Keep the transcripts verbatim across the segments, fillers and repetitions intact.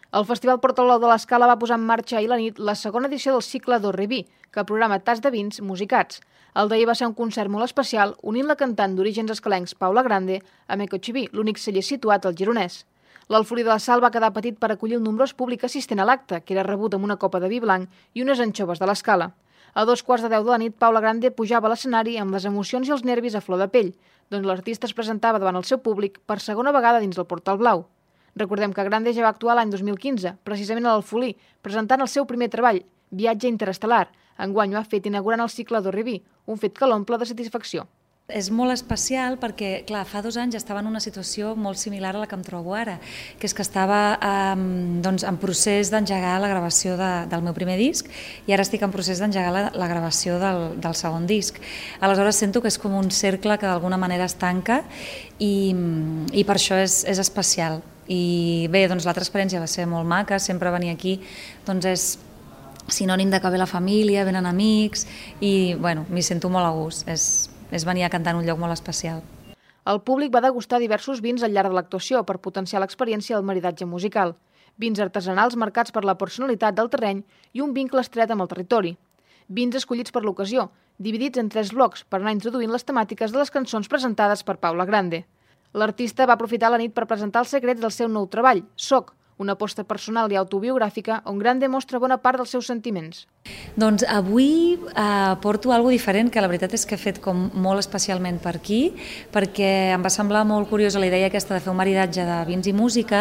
El Festival Portablau de l'Escala va posar en marxa ahir la nit la segona edició del cicle Do Re Vi, que programa tas de vins musicats. El d'ahir va ser un concert molt especial, unint la cantant d'orígens escalencs Paula Grande amb Ecochiví, l'únic celler situat al Gironès. L'Alfolí de la Sal va quedar petit per acollir el nombrós públic assistent a l'acte, que era rebut amb una copa de vi blanc i unes anxoves de l'Escala. A dos quarts de deu de la nit, Paula Grande pujava a l'escenari amb les emocions i els nervis a flor de pell, doncs l'artista es presentava davant el seu públic per segona vegada dins del Portal Blau. Recordem que Grande ja va actuar l'any dos mil quinze, precisament a l'Alfolí, presentant el seu primer treball, Viatge Interestel·lar. Enguany ho ha fet inaugurant el cicle Do Re Vi, un fet que l'omple de satisfacció. És molt especial perquè, clar, fa dos anys estava en una situació molt similar a la que em trobo ara, que és que estava eh, doncs, en procés d'engegar la gravació de, del meu primer disc i ara estic en procés d'engegar la, la gravació del, del segon disc. Aleshores sento que és com un cercle que d'alguna manera es tanca i, i per això és, és especial. I bé, doncs l'altra experiència va ser molt maca, sempre venir aquí doncs és sinònim de que ve la família, venen amics i bueno, m'hi sento molt a gust, és, és venir a cantar en un lloc molt especial. El públic va degustar diversos vins al llarg de l'actuació per potenciar l'experiència del maridatge musical. Vins artesanals marcats per la personalitat del terreny i un vincle estret amb el territori. Vins escollits per l'ocasió, dividits en tres blocs per anar introduint les temàtiques de les cançons presentades per Paula Grande. L'artista va aprofitar la nit per presentar els secrets del seu nou treball, Soc, una aposta personal i autobiogràfica on Grande mostra bona part dels seus sentiments. Doncs avui eh, porto alguna diferent, que la veritat és que he fet com molt especialment per aquí, perquè em va semblar molt curiosa la idea aquesta de fer un maridatge de vins i música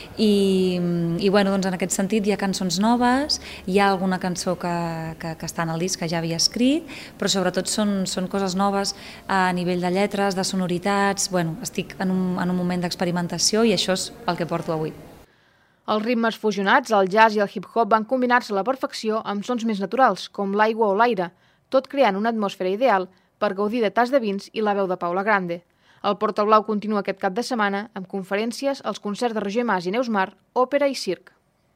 i, i bueno, doncs en aquest sentit hi ha cançons noves, hi ha alguna cançó que, que, que està en el disc que ja havia escrit, però sobretot són, són coses noves a nivell de lletres, de sonoritats, bueno, estic en un, en un moment d'experimentació i això és el que porto avui. Els ritmes fusionats, el jazz i el hip-hop van combinar-se a la perfecció amb sons més naturals, com l'aigua o l'aire, tot creant una atmosfera ideal per gaudir de tas de vins i la veu de Paula Grande. El Portal Blau continua aquest cap de setmana amb conferències, els concerts de Roger Mas i Neus Mar, òpera i circ.